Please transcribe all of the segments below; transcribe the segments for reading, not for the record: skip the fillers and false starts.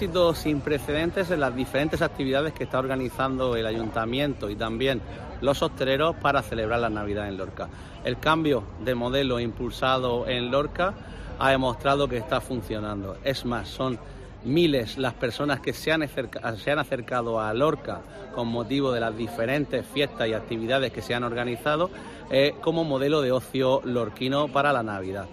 Éxito sin precedentes en las diferentes actividades que está organizando el Ayuntamiento y también los hosteleros para celebrar la Navidad en Lorca. El cambio de modelo impulsado en Lorca ha demostrado que está funcionando. Es más, son miles las personas que se han acercado a Lorca con motivo de las diferentes fiestas y actividades que se han organizado como modelo de ocio lorquino para la Navidad.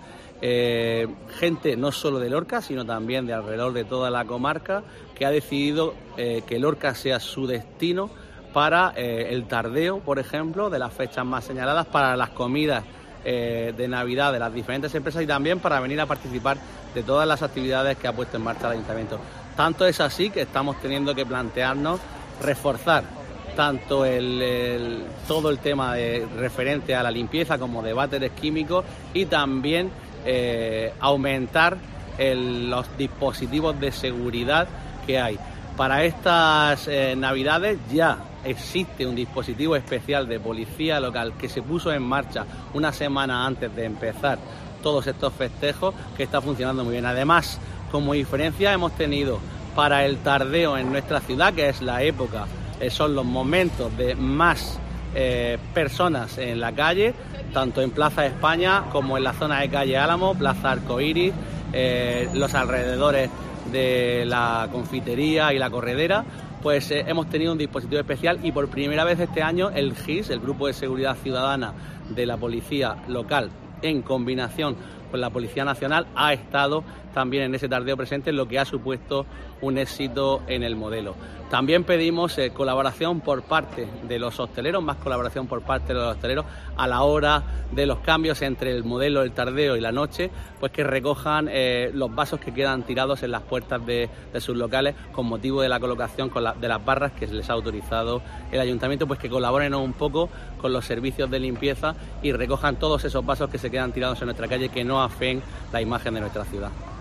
Gente no solo de Lorca, sino también de alrededor de toda la comarca, que ha decidido que Lorca sea su destino para el tardeo, por ejemplo, de las fechas más señaladas, para las comidas de Navidad de las diferentes empresas y también para venir a participar de todas las actividades que ha puesto en marcha el Ayuntamiento. Tanto es así que estamos teniendo que plantearnos reforzar tanto todo el tema referente a la limpieza como de váteres químicos y también aumentar los dispositivos de seguridad que hay. Para estas Navidades ya existe un dispositivo especial de policía local que se puso en marcha una semana antes de empezar todos estos festejos, que está funcionando muy bien. Además, como diferencia hemos tenido para el tardeo en nuestra ciudad, que es la época, son los momentos de más personas en la calle, tanto en Plaza España como en la zona de calle Álamo, Plaza Arcoíris, los alrededores de la confitería y la corredera, pues hemos tenido un dispositivo especial y por primera vez este año el GIS, el Grupo de Seguridad Ciudadana de la Policía Local, en combinación con la Policía Nacional, ha estado también en ese tardeo presente, lo que ha supuesto un éxito en el modelo. También pedimos colaboración por parte de los hosteleros, más colaboración por parte de los hosteleros a la hora de los cambios entre el modelo, el tardeo y la noche, pues que recojan los vasos que quedan tirados en las puertas de sus locales con motivo de la colocación de las barras que les ha autorizado el Ayuntamiento, pues que colaboren un poco con los servicios de limpieza y recojan todos esos vasos que se quedan tirados en nuestra calle, que no afeen la imagen de nuestra ciudad.